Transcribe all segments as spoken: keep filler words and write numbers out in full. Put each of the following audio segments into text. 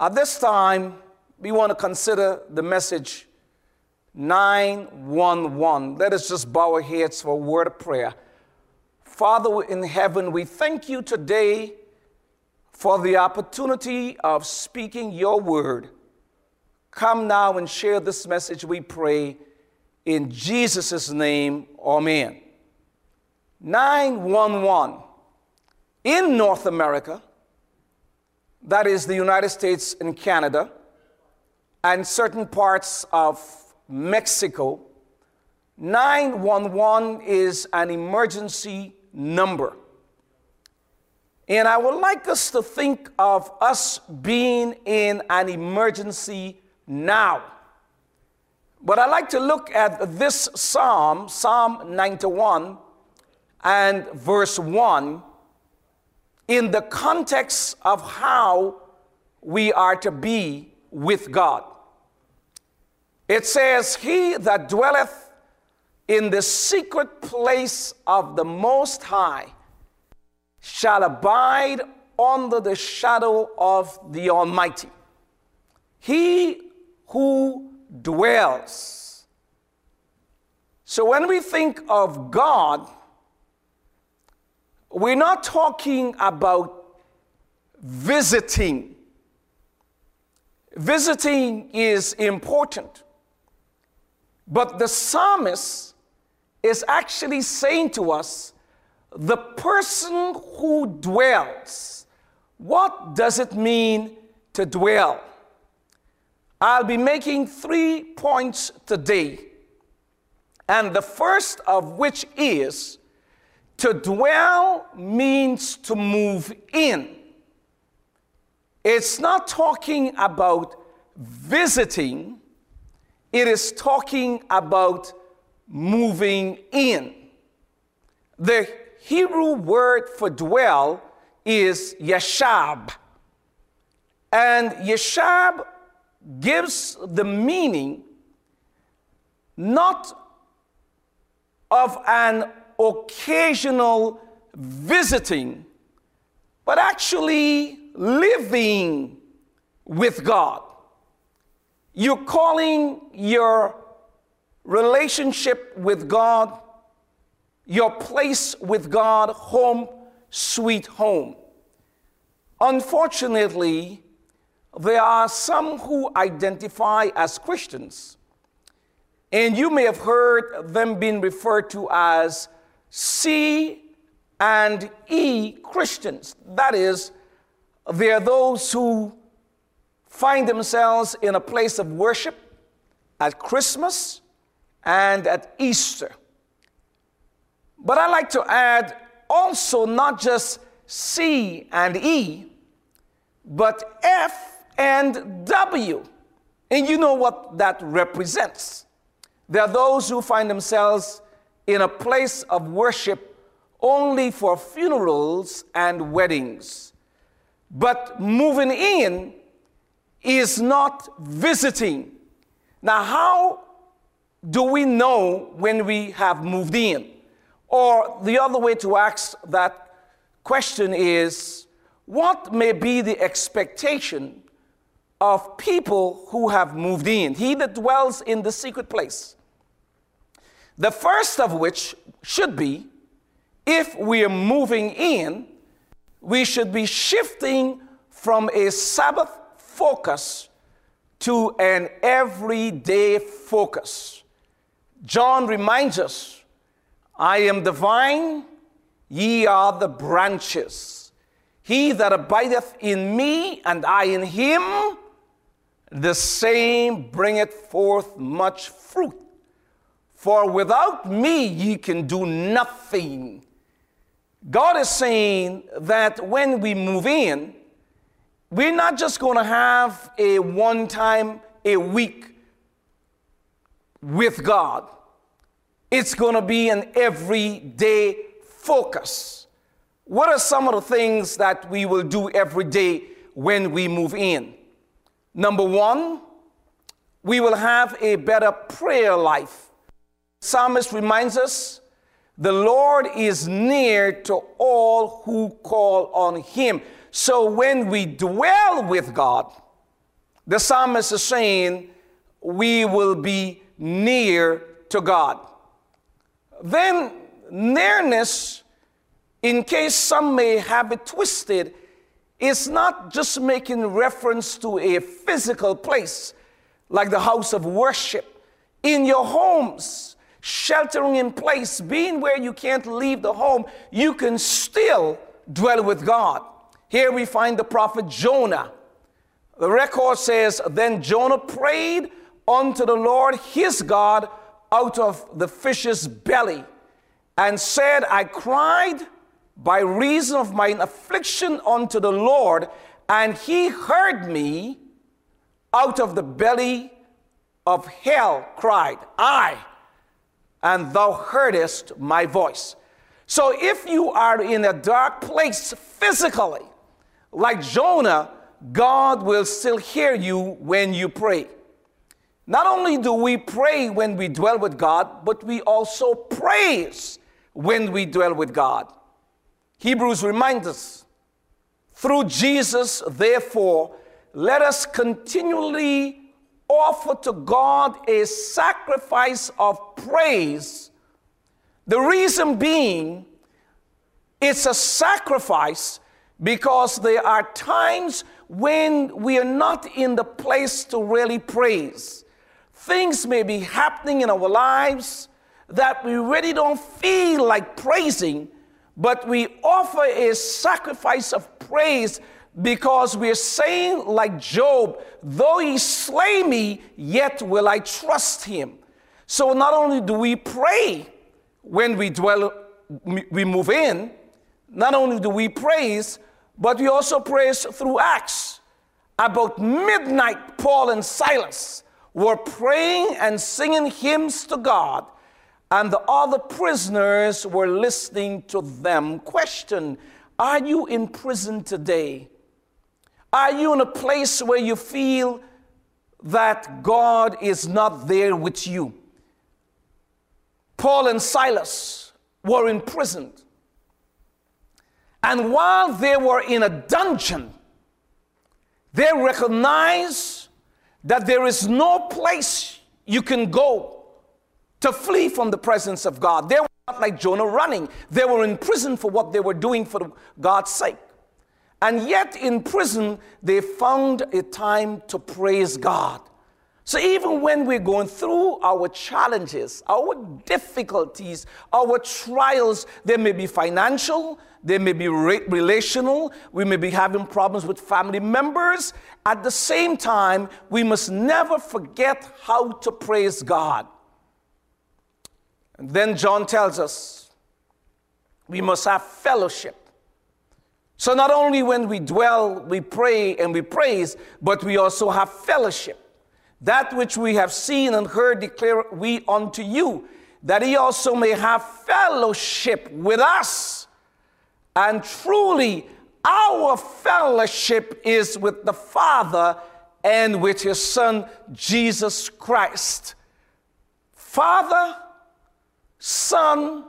At this time, we want to consider the message nine one one. Let us just bow our heads for a word of prayer. Father in heaven, we thank you today for the opportunity of speaking your word. Come now and share this message, we pray, in Jesus' name, amen. nine one one. In North America, that is the United States and Canada, and certain parts of Mexico, nine one one is an emergency number. And I would like us to think of us being in an emergency now. But I'd like to look at this psalm, Psalm ninety-one and verse one, in the context of how we are to be with God. It says, "He that dwelleth in the secret place of the Most High shall abide under the shadow of the Almighty." He who dwells. So when we think of God, we're not talking about visiting. Visiting is important. But the psalmist is actually saying to us, the person who dwells. What does it mean to dwell? I'll be making three points today. And the first of which is, to dwell means to move in. It's not talking about visiting. It is talking about moving in. The Hebrew word for dwell is yeshab. And yeshab gives the meaning not of an occasional visiting, but actually living with God. You're calling your relationship with God, your place with God, home sweet home. Unfortunately, there are some who identify as Christians, and you may have heard them being referred to as C and E Christians. That is, they are those who find themselves in a place of worship at Christmas and at Easter. But I like to add also not just C and E, but F and W. And you know what that represents. There are those who find themselves in a place of worship only for funerals and weddings. But moving in is not visiting. Now, how do we know when we have moved in? Or the other way to ask that question is, what may be the expectation of people who have moved in? He that dwells in the secret place. The first of which should be, if we are moving in, we should be shifting from a Sabbath focus to an everyday focus. John reminds us, "I am the vine, ye are the branches. He that abideth in me, and I in him, the same bringeth forth much fruit. For without me ye can do nothing." God is saying that when we move in, we're not just going to have a one time a week with God. It's going to be an everyday focus. What are some of the things that we will do every day when we move in? Number one, we will have a better prayer life. Psalmist reminds us, the Lord is near to all who call on him. So when we dwell with God, The psalmist is saying we will be near to God. Then nearness, in case some may have it twisted, is not just making reference to a physical place like the house of worship. In your homes, sheltering in place, being where you can't leave the home, you can still dwell with God. Here we find the prophet Jonah. The record says, then Jonah prayed unto the Lord his God out of the fish's belly, and said, I cried by reason of mine affliction unto the Lord, and he heard me. Out of the belly of hell cried I, and thou heardest my voice. So if you are in a dark place physically, like Jonah, God will still hear you when you pray. Not only do we pray when we dwell with God, but we also praise when we dwell with God. Hebrews reminds us, through Jesus, therefore, let us continually offer to God a sacrifice of praise. The reason being, it's a sacrifice because there are times when we are not in the place to really praise. Things may be happening in our lives that we really don't feel like praising, but we offer a sacrifice of praise because we're saying, like Job, though he slay me, yet will I trust him. So not only do we pray when we dwell, we move in, not only do we praise, but we also praise through acts. About midnight, Paul and Silas were praying and singing hymns to God, and the other prisoners were listening to them. Question, are you in prison today? Are you in a place where you feel that God is not there with you? Paul and Silas were imprisoned. And while they were in a dungeon, they recognized that there is no place you can go to flee from the presence of God. They were not like Jonah running. They were in prison for what they were doing for God's sake. And yet in prison, they found a time to praise God. So even when we're going through our challenges, our difficulties, our trials, they may be financial, they may be re- relational, we may be having problems with family members. At the same time, we must never forget how to praise God. And then John tells us we must have fellowship. So not only when we dwell, we pray and we praise, but we also have fellowship. That which we have seen and heard declare we unto you, that he also may have fellowship with us. And truly, our fellowship is with the Father and with his Son, Jesus Christ. Father, Son,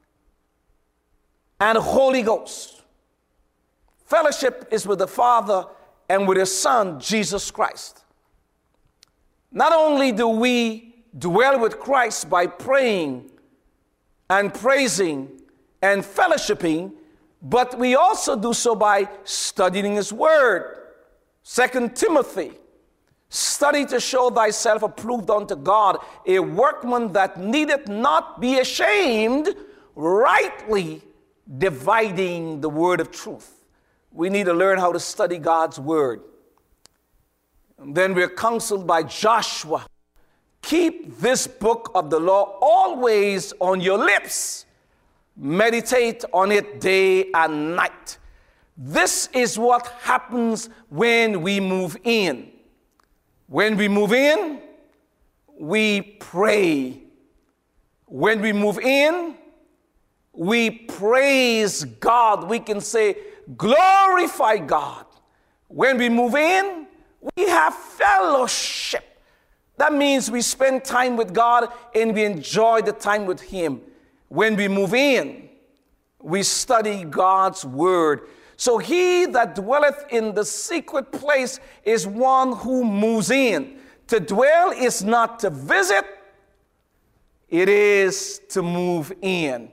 and Holy Ghost. Fellowship is with the Father and with his Son, Jesus Christ. Not only do we dwell with Christ by praying and praising and fellowshipping, but we also do so by studying his word. Second Timothy, study to show thyself approved unto God, a workman that needeth not be ashamed, rightly dividing the word of truth. We need to learn how to study God's word. And then we're counseled by Joshua. Keep this book of the law always on your lips. Meditate on it day and night. This is what happens when we move in. When we move in, we pray. When we move in, we praise God. We can say, glorify God. When we move in, we have fellowship. That means we spend time with God and we enjoy the time with him. When we move in, we study God's word. So he that dwelleth in the secret place is one who moves in. To dwell is not to visit, it is to move in.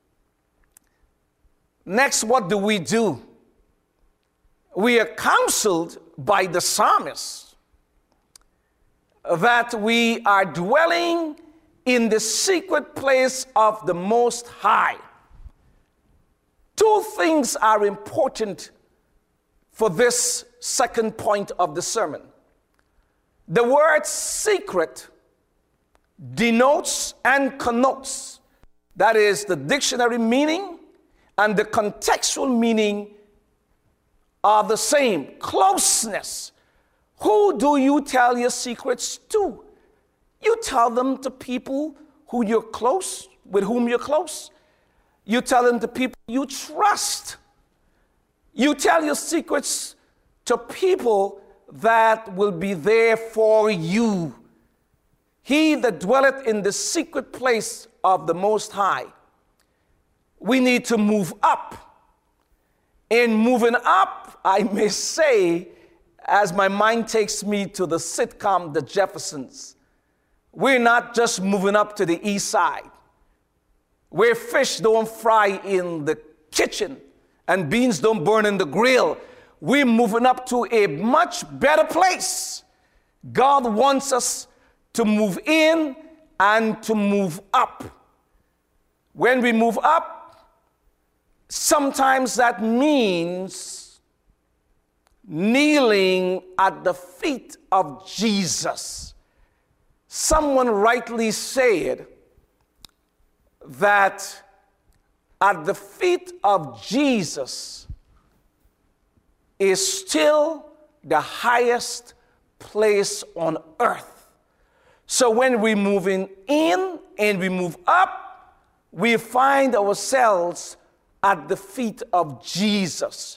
Next, what do we do? We are counseled by the psalmist that we are dwelling in the secret place of the Most High. Two things are important for this second point of the sermon. The word secret denotes and connotes, that is the dictionary meaning and the contextual meaning are the same. Closeness. Who do you tell your secrets to? You tell them to people who you're close, with whom you're close. You tell them to people you trust. You tell your secrets to people that will be there for you. He that dwelleth in the secret place of the Most High. We need to move up. In moving up, I may say, as my mind takes me to the sitcom The Jeffersons, we're not just moving up to the east side, where fish don't fry in the kitchen and beans don't burn in the grill. We're moving up to a much better place. God wants us to move in and to move up. When we move up, sometimes that means kneeling at the feet of Jesus. Someone rightly said that at the feet of Jesus is still the highest place on earth. So when we move in, in and we move up, we find ourselves at the feet of Jesus.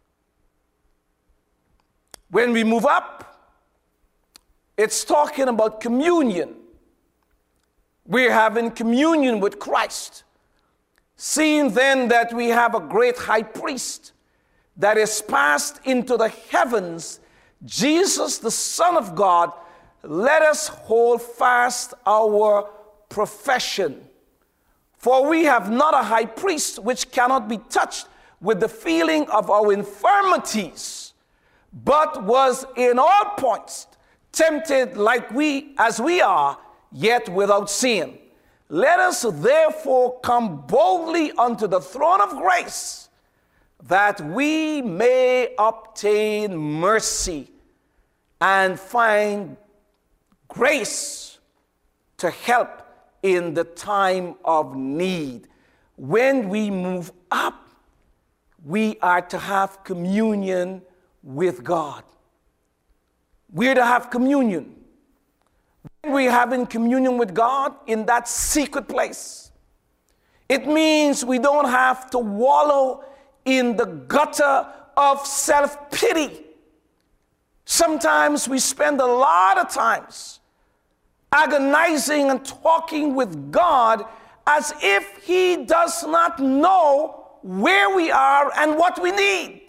When we move up, it's talking about communion. We're having communion with Christ. Seeing then that we have a great high priest that is passed into the heavens, Jesus, the Son of God, let us hold fast our profession. For we have not a high priest which cannot be touched with the feeling of our infirmities, but was in all points tempted like we as we are, yet without sin. Let us therefore come boldly unto the throne of grace, that we may obtain mercy and find grace to help in the time of need. When we move up, we are to have communion with God. We're to have communion. When we have in communion with God in that secret place, it means we don't have to wallow in the gutter of self-pity. Sometimes we spend a lot of times agonizing and talking with God as if He does not know where we are and what we need.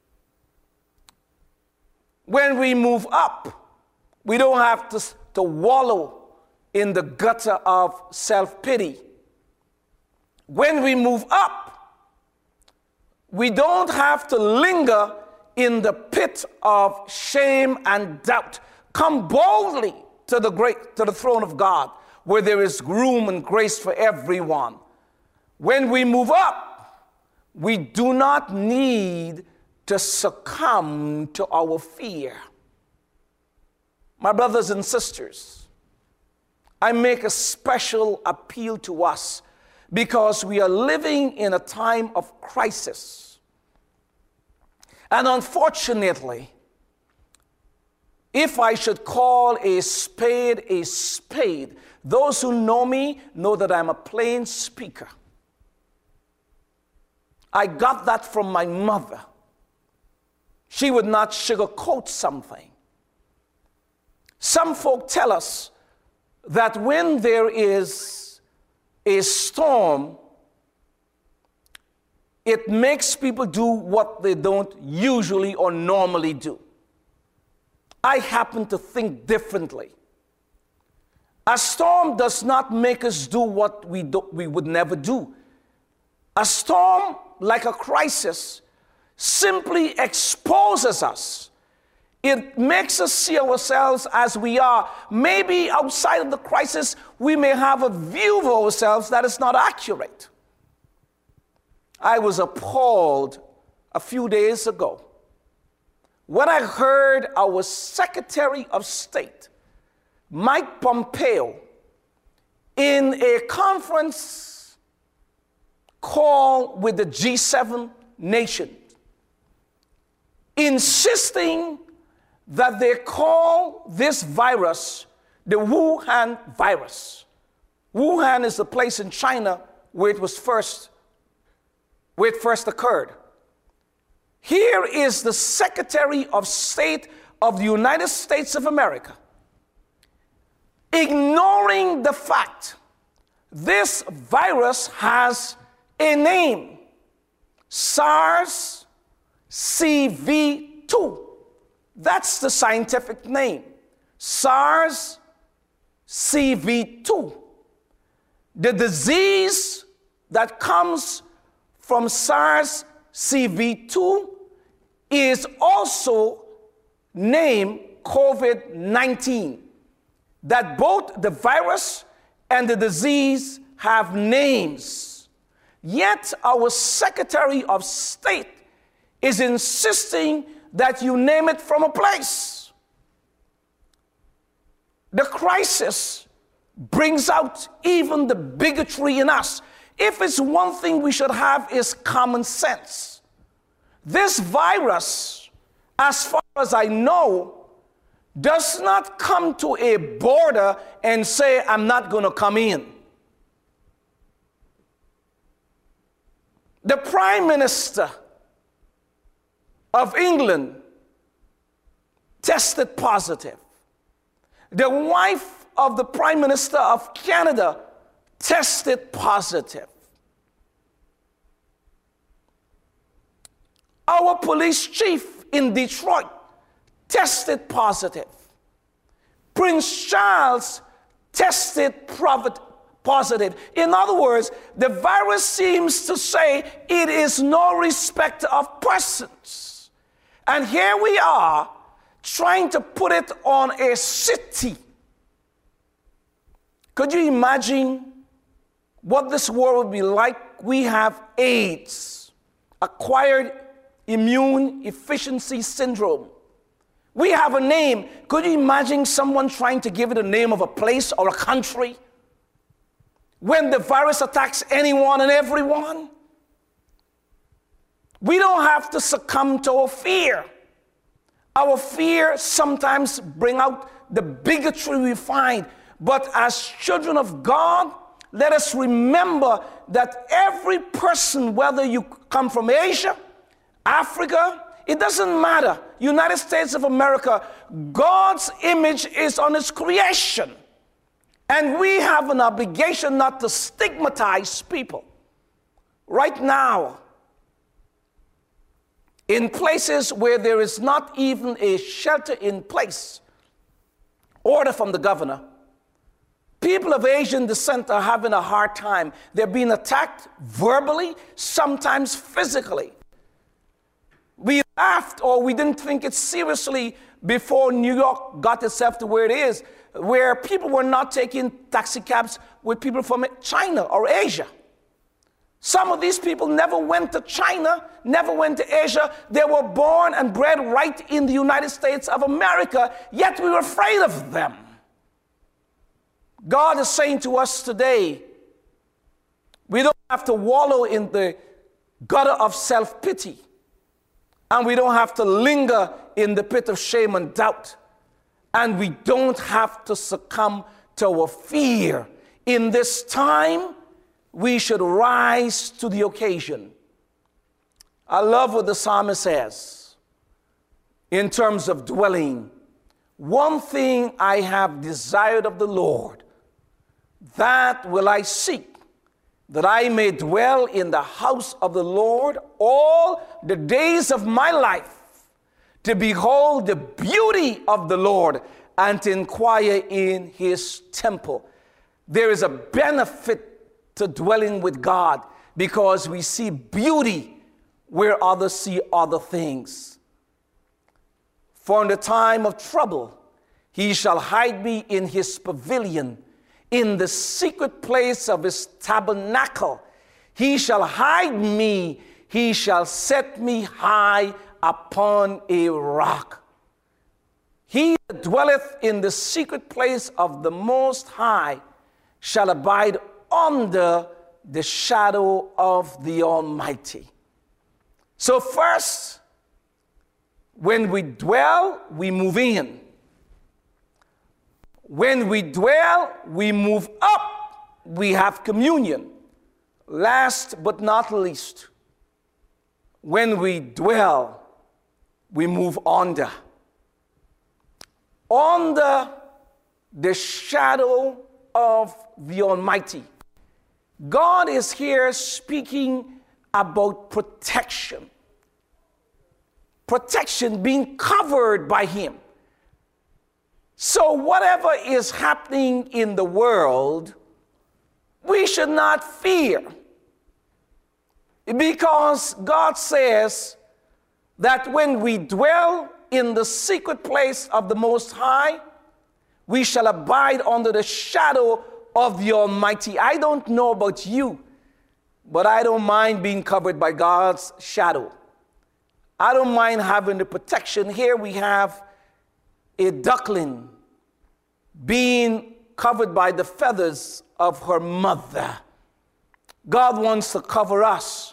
When we move up, we don't have to, to wallow in the gutter of self-pity. When we move up, we don't have to linger in the pit of shame and doubt. Come boldly to the great to the throne of God, where there is room and grace for everyone. When we move up, we do not need to succumb to our fear. My brothers and sisters, I make a special appeal to us because we are living in a time of crisis. And unfortunately, if I should call a spade a spade, those who know me know that I'm a plain speaker. I got that from my mother. She would not sugarcoat something. Some folk tell us that when there is a storm, it makes people do what they don't usually or normally do. I happen to think differently. A storm does not make us do what we, do, we would never do. A storm, like a crisis, simply exposes us. It makes us see ourselves as we are. Maybe outside of the crisis, we may have a view of ourselves that is not accurate. I was appalled a few days ago when I heard our Secretary of State, Mike Pompeo, in a conference call with the G seven nations, insisting that they call this virus the Wuhan virus. Wuhan is the place in China where it was first, where it first occurred. Here is the Secretary of State of the United States of America ignoring the fact this virus has a name, SARS C o V two. That's the scientific name, SARS C o V two. The disease that comes from SARS C o V two is also named COVID nineteen. That both the virus and the disease have names. Yet our Secretary of State is insisting that you name it from a place. The crisis brings out even the bigotry in us. If it's one thing we should have is common sense. This virus, as far as I know, does not come to a border and say, I'm not going to come in. The Prime Minister of England tested positive. The wife of the Prime Minister of Canada tested positive. Our police chief in Detroit tested positive. Prince Charles tested positive. In other words, the virus seems to say it is no respect of persons. And here we are trying to put it on a city. Could you imagine what this world would be like? We have AIDS, acquired immune deficiency syndrome. We have a name. Could you imagine someone trying to give it a name of a place or a country when the virus attacks anyone and everyone? We don't have to succumb to our fear. Our fear sometimes bring out the bigotry we find. But as children of God, let us remember that every person, whether you come from Asia, Africa, it doesn't matter. United States of America, God's image is on His creation. And we have an obligation not to stigmatize people. Right now, in places where there is not even a shelter in place, order from the governor, people of Asian descent are having a hard time. They're being attacked verbally, sometimes physically. We laughed or we didn't think it seriously before New York got itself to where it is, where people were not taking taxi cabs with people from China or Asia. Some of these people never went to China, never went to Asia. They were born and bred right in the United States of America, yet we were afraid of them. God is saying to us today, we don't have to wallow in the gutter of self-pity. And we don't have to linger in the pit of shame and doubt. And we don't have to succumb to our fear. In this time, we should rise to the occasion. I love what the psalmist says in terms of dwelling. One thing I have desired of the Lord, that will I seek, that I may dwell in the house of the Lord all the days of my life, to behold the beauty of the Lord and to inquire in his temple. There is a benefit to dwelling with God because we see beauty where others see other things. For in the time of trouble, he shall hide me in his pavilion, in the secret place of his tabernacle. He shall hide me, he shall set me high upon a rock. He that dwelleth in the secret place of the Most High shall abide under the shadow of the Almighty. So first, when we dwell, we move in. When we dwell, we move up. We have communion. Last but not least, when we dwell, we move under. Under the shadow of the Almighty. God is here speaking about protection. Protection, being covered by him. So whatever is happening in the world, we should not fear. Because God says that when we dwell in the secret place of the Most High, we shall abide under the shadow of the Almighty. I don't know about you, but I don't mind being covered by God's shadow. I don't mind having the protection. Here we have a duckling being covered by the feathers of her mother. God wants to cover us.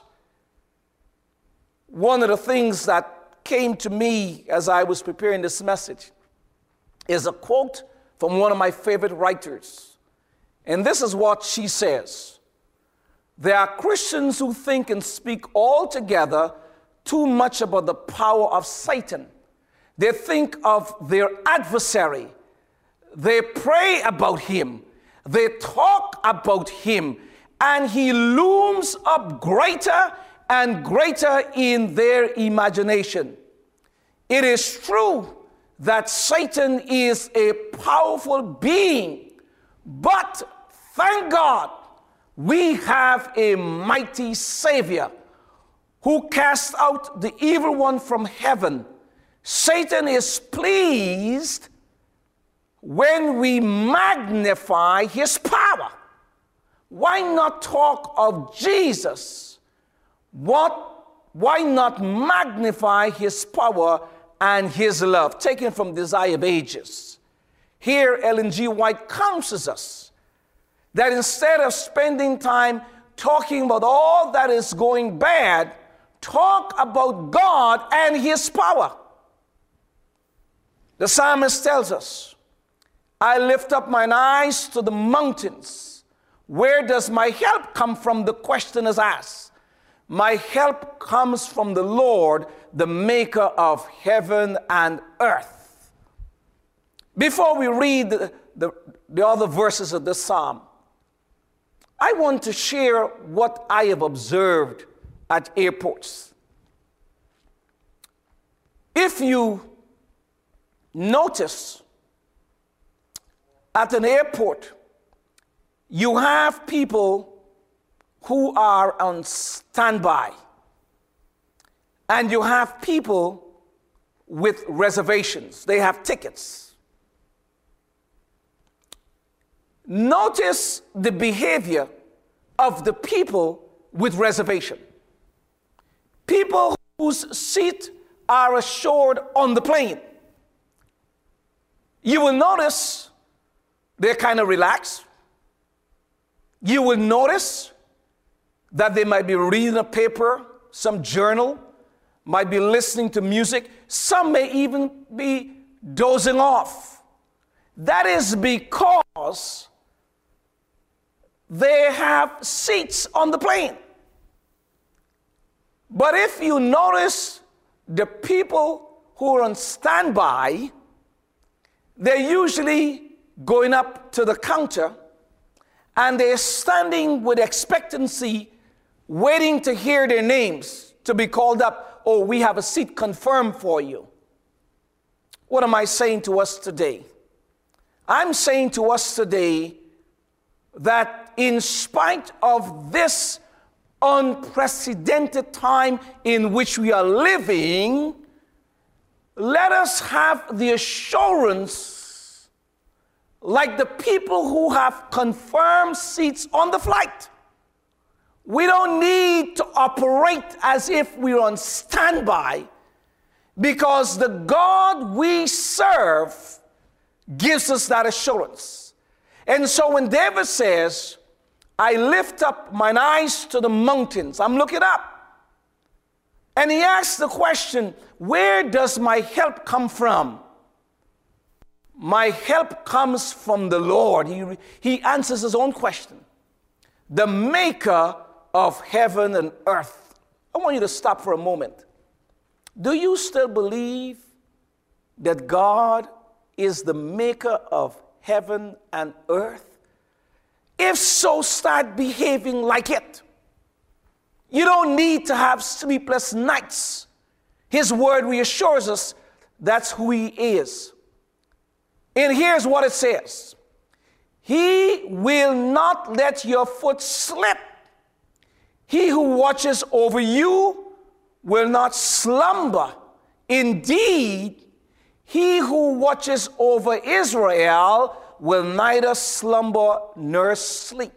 One of the things that came to me as I was preparing this message is a quote from one of my favorite writers. And this is what she says. There are Christians who think and speak altogether too much about the power of Satan. They think of their adversary. They pray about him. They talk about him. And he looms up greater and greater in their imagination. It is true that Satan is a powerful being, but thank God we have a mighty Savior who cast out the evil one from heaven. Satan is pleased when we magnify his power. Why not talk of Jesus? What, why not magnify his power and his love? Taken from Desire of Ages. Here, Ellen G. White counsels us that instead of spending time talking about all that is going bad, talk about God and his power. The psalmist tells us, I lift up mine eyes to the mountains. Where does my help come from? The question is asked. My help comes from the Lord, the maker of heaven and earth. Before we read the, the, the other verses of this psalm, I want to share what I have observed at airports. If you notice, at an airport, you have people who are on standby, and you have people with reservations. They have tickets. Notice the behavior of the people with reservation. People whose seat are assured on the plane. You will notice they're kind of relaxed. You will notice that they might be reading a paper, some journal, might be listening to music. Some may even be dozing off. That is because they have seats on the plane. But if you notice the people who are on standby, they're usually going up to the counter and they're standing with expectancy, waiting to hear their names to be called up. Oh, we have a seat confirmed for you. What am I saying to us today? I'm saying to us today that in spite of this unprecedented time in which we are living, let us have the assurance, like the people who have confirmed seats on the flight. We don't need to operate as if we're on standby, because the God we serve gives us that assurance. And so when David says, I lift up mine eyes to the mountains, I'm looking up. And he asks the question, where does my help come from? My help comes from the Lord. He, he answers his own question. The maker of heaven and earth. I want you to stop for a moment. Do you still believe that God is the maker of heaven and earth? If so, start behaving like it. You don't need to have sleepless nights. His word reassures us that's who he is. And here's what it says. He will not let your foot slip. He who watches over you will not slumber. Indeed, he who watches over Israel will neither slumber nor sleep.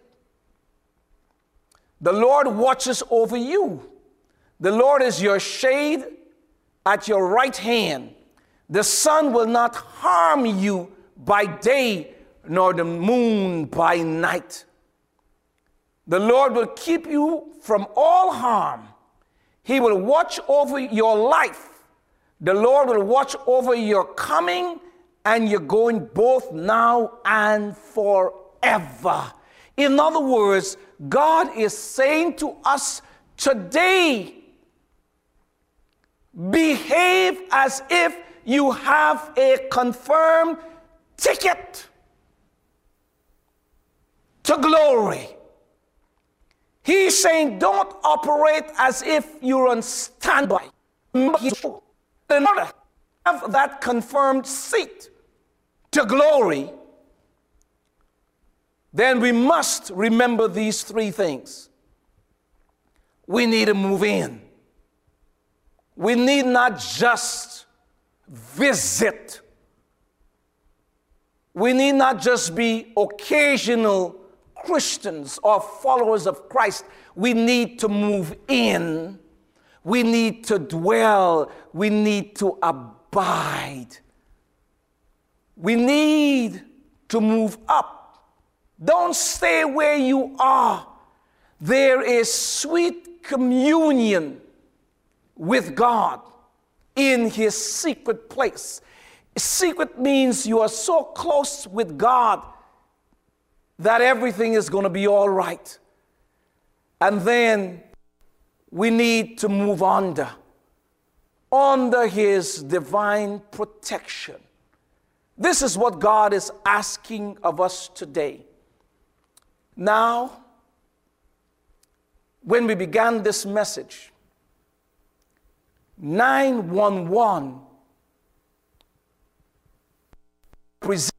The Lord watches over you. The Lord is your shade at your right hand. The sun will not harm you by day, nor the moon by night. The Lord will keep you from all harm. He will watch over your life. The Lord will watch over your coming and your going, both now and forever. In other words, God is saying to us today, behave as if you have a confirmed ticket to glory. He's saying, don't operate as if you're on standby. In order to have that confirmed seat to glory, then we must remember these three things. We need to move in. We need not just visit. We need not just be occasional Christians or followers of Christ. We need to move in. We need to dwell. We need to abide. We need to move up. Don't stay where you are. There is sweet communion with God in his secret place. Secret means you are so close with God that everything is going to be all right. And then we need to move under, under his divine protection. This is what God is asking of us today. Now, when we began this message, nine one one presented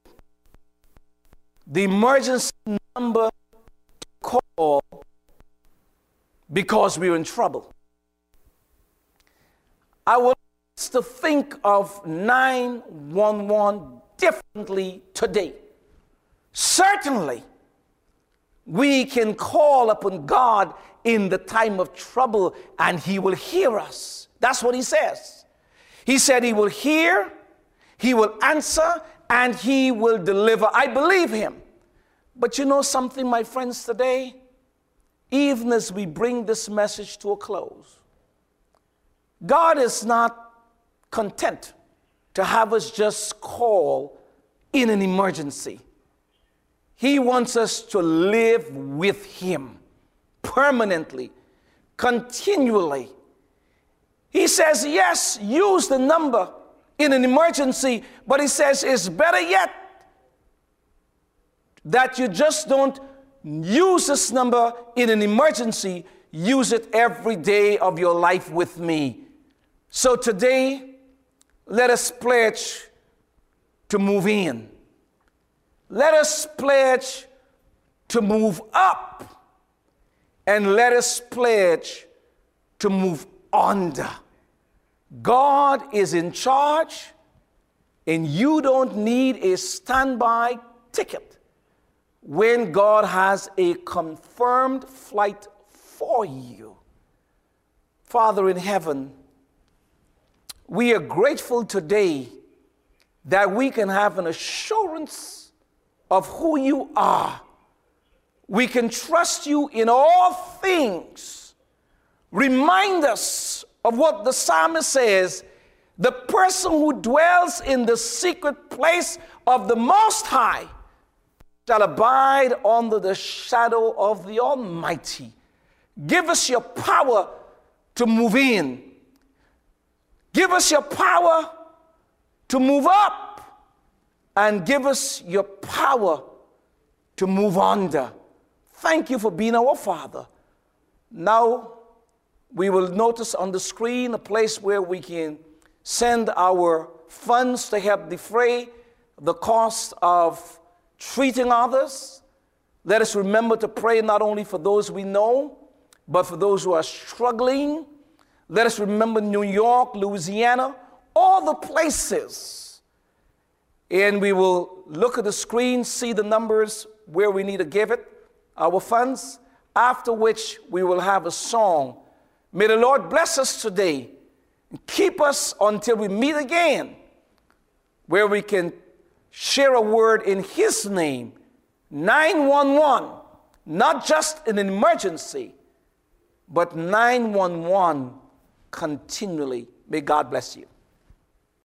the emergency number to call because we're in trouble. I want us to think of nine one one differently today. Certainly, we can call upon God in the time of trouble and he will hear us. That's what he says. He said he will hear, he will answer, and he will deliver. I believe him. But you know something, my friends, today, even as we bring this message to a close, God is not content to have us just call in an emergency. He wants us to live with him permanently, continually. He says, yes, use the number in an emergency, but he says it's better yet that you just don't use this number in an emergency. Use it every day of your life with me. So today, let us pledge to move in. Let us pledge to move up. And let us pledge to move under. God is in charge, and you don't need a standby ticket when God has a confirmed flight for you. Father in heaven, we are grateful today that we can have an assurance of who you are. We can trust you in all things. Remind us of what the psalmist says, the person who dwells in the secret place of the Most High shall abide under the shadow of the Almighty. Give us your power to move in. Give us your power to move up. And give us your power to move under. Thank you for being our Father. Now, we will notice on the screen a place where we can send our funds to help defray the cost of treating others. Let us remember to pray not only for those we know, but for those who are struggling. Let us remember New York, Louisiana, all the places. And we will look at the screen, see the numbers where we need to give it, our funds, after which we will have a song. May the Lord bless us today and keep us until we meet again, where we can share a word in His name. nine one one, not just an emergency, but nine one one continually. May God bless you.